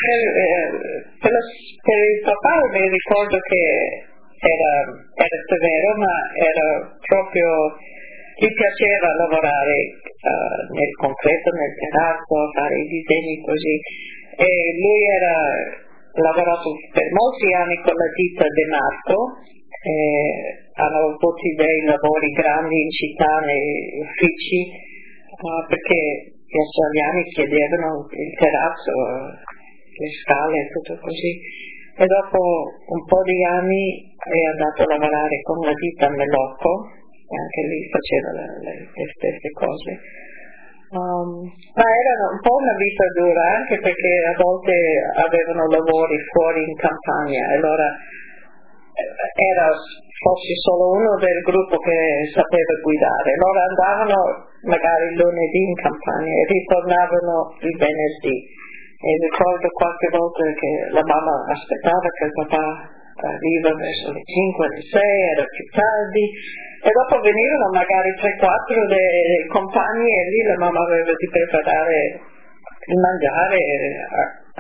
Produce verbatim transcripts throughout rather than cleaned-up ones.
per, eh, per, lo, per il papà mi ricordo che era, era severo, ma era proprio, gli piaceva lavorare uh, nel concreto, nel terrazzo, fare i disegni così. E lui era lavorato per molti anni con la ditta De Marco, e hanno avuto dei lavori grandi in città, nei uffici, uh, perché gli australiani chiedevano il terrazzo, le scale e tutto così. E dopo un po' di anni è andato a lavorare con la ditta Melocco, e anche lì faceva le, le, le stesse cose. Um, ma era un po' una vita dura, anche perché a volte avevano lavori fuori in campagna, e allora era forse solo uno del gruppo che sapeva guidare. Loro andavano magari il lunedì in campagna e ritornavano il venerdì. E ricordo qualche volta che la mamma aspettava che il papà arriva verso le cinque, le sei, era più tardi, e dopo venivano magari tre quattro dei compagni, e lì la mamma aveva di preparare il mangiare a, a,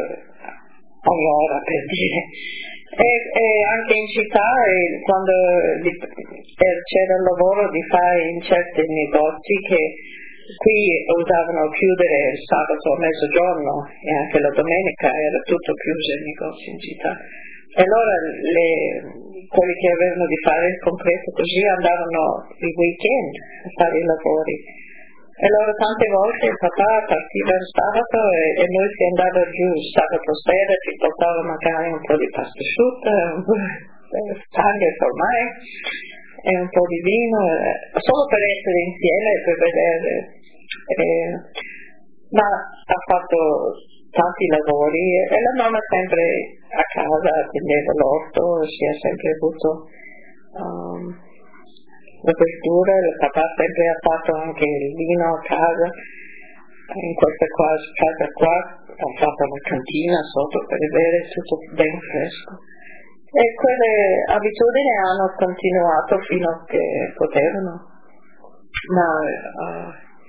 a ogni ora, per dire. E, e anche in città, e quando di, e c'era il lavoro di fare in certi negozi che qui usavano chiudere il sabato a mezzogiorno, e anche la domenica era tutto chiuso il negozio in città. E allora le, quelli che avevano di fare il concreto così andavano il weekend a fare i lavori. E allora tante volte il papà partiva il sabato e, e noi si andava giù il sabato sera, ci portava magari un po' di pasta asciutta, un po' di spaghe formai e un po' di vino, eh, solo per essere insieme e per vedere. Eh, ma ha fatto tanti lavori, e la mamma sempre a casa attendeva l'orto, si è sempre avuto um, la verdura, il papà sempre ha fatto anche il vino a casa. In questa qua, casa qua ha fatto una cantina sotto per avere tutto ben fresco, e quelle abitudini hanno continuato fino a che potevano. Ma uh,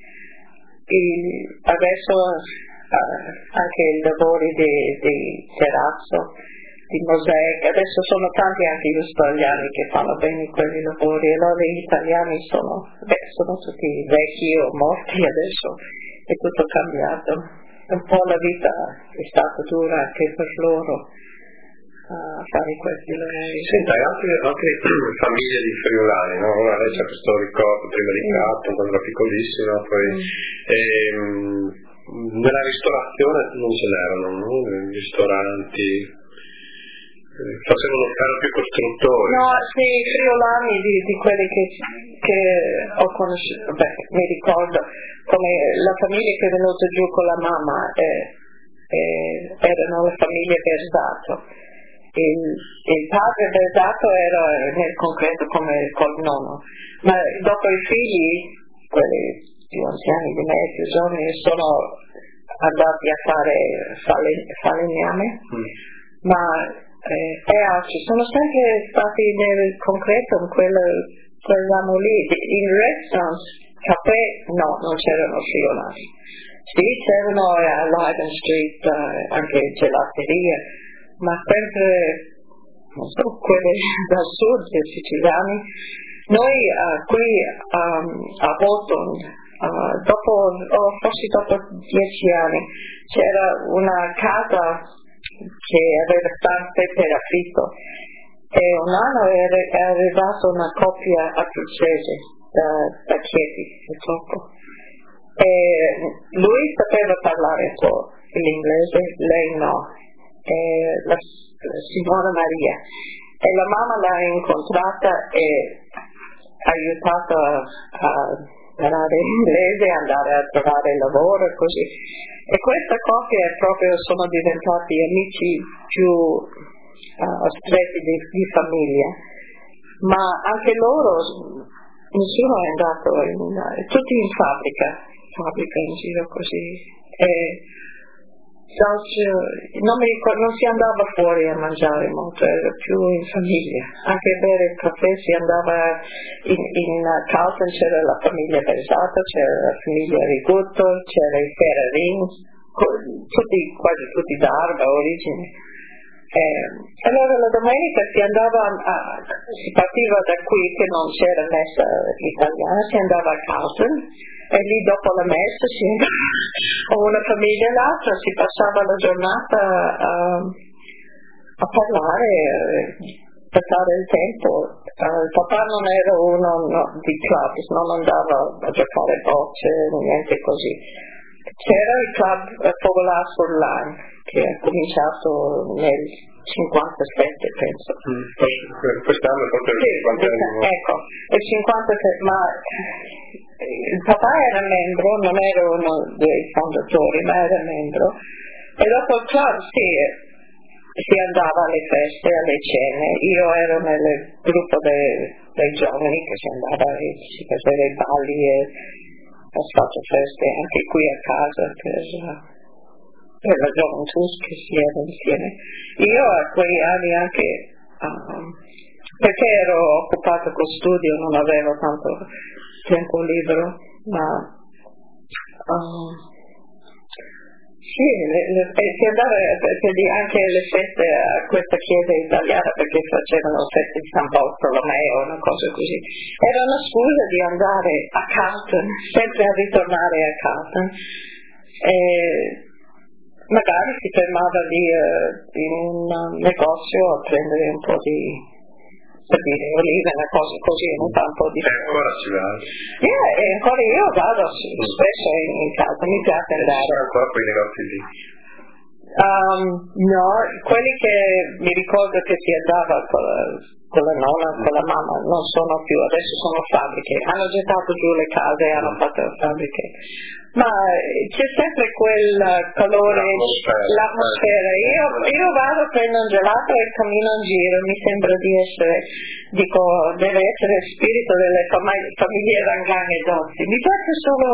il, adesso Uh, anche i lavori di, di terrazzo, di mosaica, adesso sono tanti anche gli australiani che fanno bene quei lavori, e allora gli italiani sono, beh, sono tutti vecchi o morti adesso, è tutto cambiato. Un po' la vita è stata dura anche per loro a uh, fare questi lavori. Senta, anche, anche famiglie di friulani, no? Ora lei c'è questo ricordo prima di Catton, quando era piccolissima, poi mm. ehm, nella ristorazione non ce n'erano, no? I ristoranti eh, facevano, erano più costruttori. No, sì, i friulani di, di quelli che, che ho conosciuto, beh, mi ricordo come la famiglia che è venuta giù con la mamma, eh, eh, erano la famiglia Versato. Il, il padre Versato era nel concreto come col nonno, ma dopo i figli, quelli più anziani di me, più giovani, sono andati a fare falegname, mm. ma eh, e altri sono sempre stati nel concreto in quel, quel ramo lì. In restaurant, caffè, no, non c'erano friulani. Sì, c'erano a Lygon Street uh, anche gelaterie, ma sempre, non so, quelle dal sud, dei siciliani. Noi uh, qui um, a Bolton, uh, dopo, oh, forse dopo dieci anni, c'era una casa che aveva stanze per affitto, e un anno era arrivata una coppia abruzzese da, da Chieti, purtroppo. E lui sapeva parlare un po' l'inglese, lei no. E la, la signora Maria, e la mamma l'ha incontrata e ha aiutato a, a imparare inglese, andare a trovare lavoro e così. E questa coppia proprio sono diventati amici più uh, stretti di, di famiglia, ma anche loro, nessuno è andato in, tutti in fabbrica, fabbrica in giro così. E, non, mi ricordo, non si andava fuori a mangiare molto, era più in famiglia. Anche a bere il caffè si andava in, in Carlton, c'era la famiglia Versato, c'era la famiglia Rigutto, c'era i Ferrarin, tutti, quasi tutti d'Arba origine. Eh, allora la domenica si andava a, si partiva da qui che non c'era messa italiana, si andava a Carlton e lì dopo la messa si o una famiglia e l'altra si passava la giornata a, a parlare, a passare il tempo. Uh, il papà non era uno no, di club, non andava a giocare bocce, niente così. C'era il club Fogolar sul Line che è cominciato nel cinquantasette penso. Mm. Quest'anno proprio sì, cinquanta ecco, il cinquantasette, ma il papà era membro, non era uno dei fondatori, ma era membro, e dopo il club sì, si andava alle feste, alle cene. Io ero nel gruppo dei, dei giovani che si andava e si faceva i balli e ho fatto feste anche qui a casa per, per la gioventù che si era insieme. Io a quegli anni anche um, perché ero occupata col studio, non avevo tanto tempo libero, ma um, sì, le, le, si andava anche alle feste a questa chiesa italiana perché facevano feste di San Bartolomeo, una cosa così. Era una scusa di andare a Carlton, sempre a ritornare a Carlton. E magari si fermava lì uh, in un negozio a prendere un po' di per dire olive, una cosa così, non fa un po' di... E ancora ci vai? Yeah, e ancora io vado spesso in, in casa, mi piace andare. Sono ancora quei negozi lì? Um, no, quelli che mi ricordo che si andava con la, con la nonna, con la mamma, non sono più, adesso sono fabbriche, hanno gettato giù le case e hanno fatto le fabbriche. Ma c'è sempre quel calore, l'atmosfera. l'atmosfera. Io, io vado, prendo un gelato e cammino in giro, mi sembra di essere, dico, deve essere il spirito delle fam- famiglie Rangan e Dozzi. Mi piace solo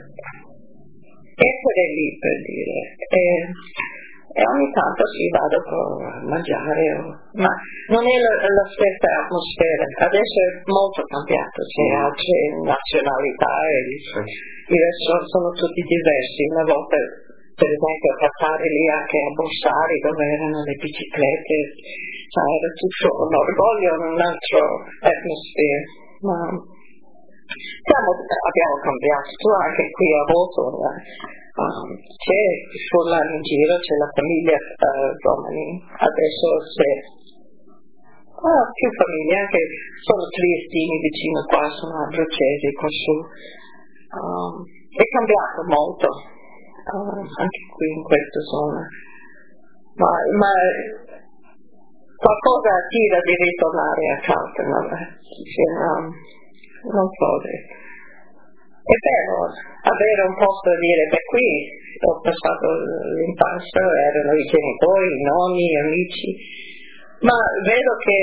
essere lì, per dire. E, e ogni tanto sì, vado a mangiare, ma non è la, la stessa atmosfera. Adesso è molto cambiato, c'è altre nazionalità e i restaurant sono tutti diversi. Una volta, per esempio, a passare lì anche a Borsari dove erano le biciclette, cioè era tutto un orgoglio, un altro atmosfera. Ma siamo, abbiamo cambiato, tu anche qui a Bolton. Um, c'è sulla in giro, c'è la famiglia uh, Romani, adesso c'è uh, più famiglie, anche sono triestini vicino qua, sono abruzzesi così. Um, è cambiato molto, uh, anche qui in questa zona, ma, ma qualcosa attira di ritornare a Carlton, um, non so. È bello avere un posto da dire, beh qui ho passato l'infanzia, erano i genitori, i nonni, gli amici, ma vedo che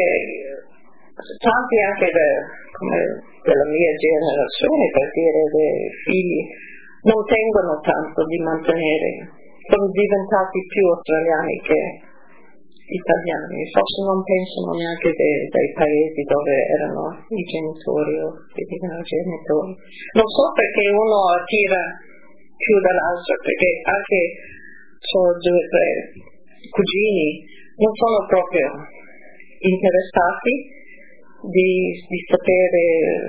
tanti anche de, come della mia generazione, per dire dei figli, non tengono tanto di mantenere, sono diventati più australiani che italiani, forse non pensano neanche dei, dei paesi dove erano i genitori o i genitori. Non so perché uno attira più dall'altro, perché anche ho due o tre cugini non sono proprio interessati di, di sapere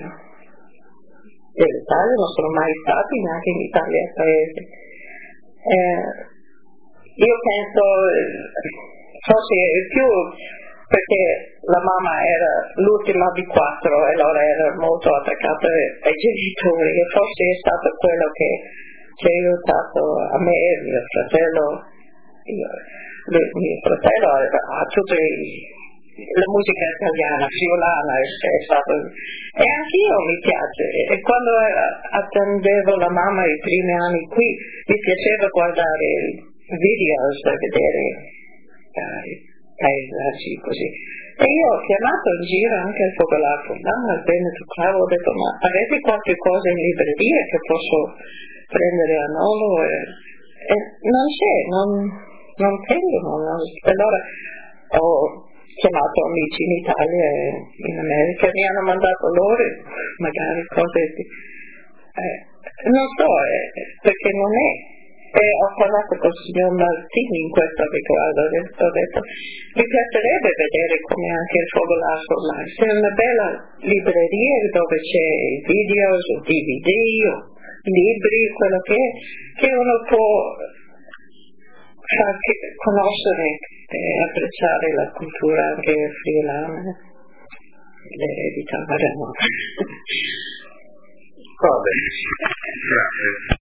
dell'Italia, non sono mai stati neanche in Italia paese. Eh, io penso forse più perché la mamma era l'ultima di quattro e allora era molto attaccata ai genitori e forse è stato quello che ci ha aiutato a me e mio fratello. Io, lui, mio fratello ha tutta la musica italiana, friulana è, è stato, e anch'io mi piace, e quando attendevo la mamma i primi anni qui mi piaceva guardare videos e vedere i paesaggi così, e io ho chiamato in giro anche il Fogolato, al Veneto Club, ho detto ma avete qualche cosa in libreria che posso prendere a Nolo, e, e non c'è, non, non tengono, non, allora ho chiamato amici in Italia e in America, mi hanno mandato loro magari cose di, eh, non so, eh, perché non è, e e ho parlato con il signor Martini in questo riguardo, ho detto mi piacerebbe vedere come anche il Focolare ormai c'è una bella libreria dove c'è video, D V D, libri, quello che è, che uno può far conoscere e apprezzare la cultura anche friulana, l'eredità, ma Va bene, grazie.